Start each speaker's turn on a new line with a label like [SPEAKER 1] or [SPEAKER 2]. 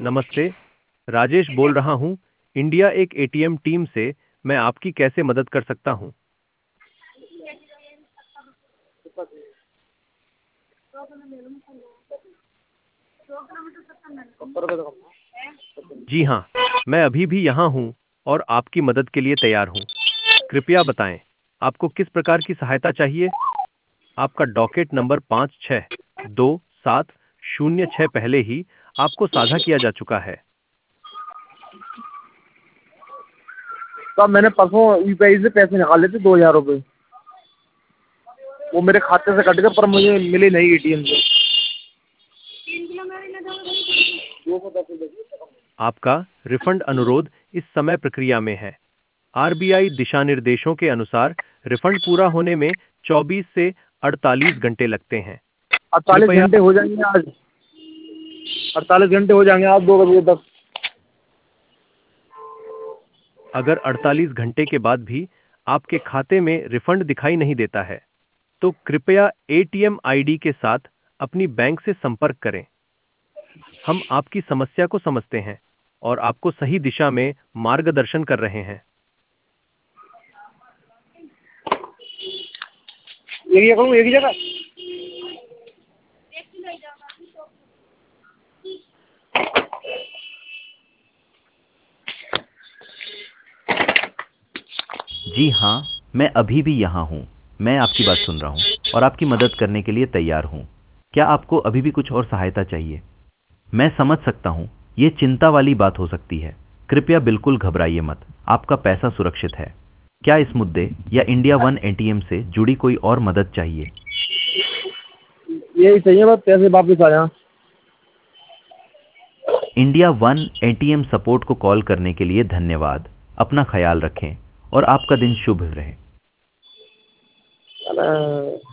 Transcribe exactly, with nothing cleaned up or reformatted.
[SPEAKER 1] नमस्ते। राजेश बोल रहा हूँ, इंडिया एक एटीएम टीम से। मैं आपकी कैसे मदद कर सकता हूँ? जी हाँ, मैं अभी भी यहाँ हूँ और आपकी मदद के लिए तैयार हूँ। कृपया बताएं, आपको किस प्रकार की सहायता चाहिए? आपका डॉकेट नंबर पाँच छः दो सात शून्य छः पहले ही आपको साझा किया जा चुका है।
[SPEAKER 2] तो मैंने परसों यूपीआई से पैसे निकाले थे दो हजार रुपये। वो मेरे खाते से कट गए पर मुझे मिले नहीं एटीएम से।
[SPEAKER 1] आपका रिफंड अनुरोध इस समय प्रक्रिया में है। आरबीआई दिशा निर्देशों के अनुसार रिफंड पूरा होने में चौबीस से अड़तालीस घंटे लगते हैं।
[SPEAKER 2] अड़तालीस
[SPEAKER 1] कृपया
[SPEAKER 2] घंटे हो जाएंगे आज। अड़तालीस घंटे हो जाएंगे आज दो बजे तक।
[SPEAKER 1] अगर अड़तालीस घंटे के बाद भी आपके खाते में रिफंड दिखाई नहीं देता है, तो कृपया एटीएम आईडी के साथ अपनी बैंक से संपर्क करें। हम आपकी समस्या को समझते हैं और आपको सही दिशा में मार्गदर्शन कर रहे हैं।
[SPEAKER 2] एक ही जगह एक ही जगह
[SPEAKER 3] जी हाँ, मैं अभी भी यहाँ हूँ। मैं आपकी बात सुन रहा हूँ और आपकी मदद करने के लिए तैयार हूँ। क्या आपको अभी भी कुछ और सहायता चाहिए? मैं समझ सकता हूँ, ये चिंता वाली बात हो सकती है। कृपया बिल्कुल घबराइए मत, आपका पैसा सुरक्षित है। क्या इस मुद्दे या इंडिया वन एटीएम से जुड़ी कोई और मदद चाहिए?
[SPEAKER 2] यही चाहिए, बस पैसे वापस आ जाए।
[SPEAKER 3] इंडिया वन एटीएम सपोर्ट को कॉल करने के लिए धन्यवाद। अपना ख्याल रखें और आपका दिन शुभ रहे।
[SPEAKER 2] अरे